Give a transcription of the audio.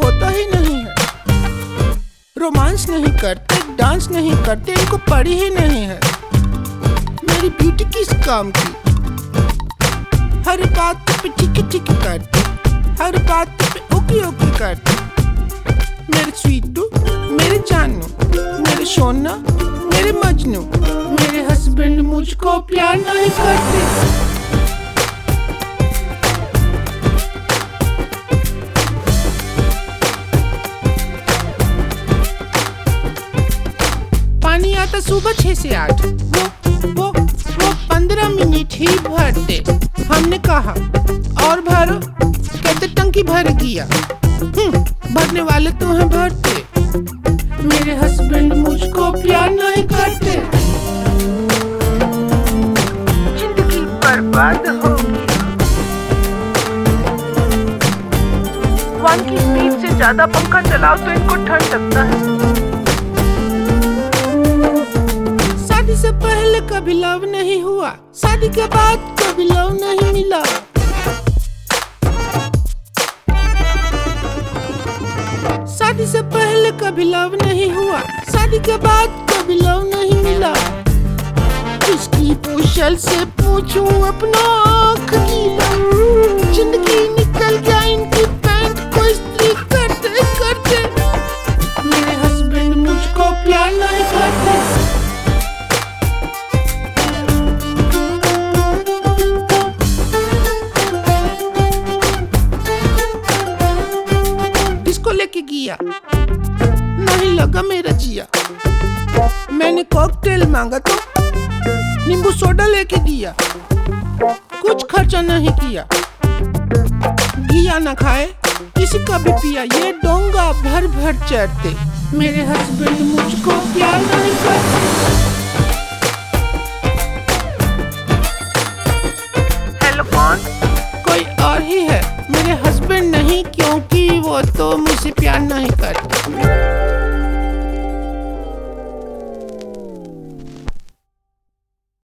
होता ही नहीं है। रोमांस नहीं करते, डांस नहीं करते, इनको पड़ी ही नहीं है। मेरी ब्यूटी किस काम की? हर बात पे टिकी टिकी करती, हर बात पे ओके ओके करती। मेरे स्वीटू, मेरे जानू, मेरे सोना, मेरे मजनू, मेरे हस्बैंड मुझको प्यार नहीं करते। पानी आता सुबह 6 से 8, वो 15 मिनट ही भरते। हमने कहा और भरो, कहते टंकी भर गया। भरने वाले तो हैं भरते। मेरे हस्बैंड मुझको प्यार नहीं करते। जिंदगी बर्बाद हो गई। 1 की स्पीड से ज्यादा पंखा चलाओ तो इनको ठंड लगता है। शादी से पहले कभी लव नहीं हुआ, शादी के बाद कभी लव नहीं मिला। शादी से पहले कभी लव नहीं हुआ, शादी के बाद कभी लव नहीं मिला। किसकी पूछल से पूछूं अपना आँख गीला। जिंदगी निकल गया इनकी पैंट को इस्त्री करते करते। मेरे हस्बैंड मुझको प्यार नहीं करते। लेके गया, नहीं लगा मेरा जिया। मैंने कॉकटेल मांगा तो नींबू सोडा लेके दिया। कुछ खर्चा नहीं किया, घिया ना खाए, किसी का भी पिया। ये डोंगा भर भर चढ़ते। मेरे हस्बैंड मुझको प्यार नहीं करते।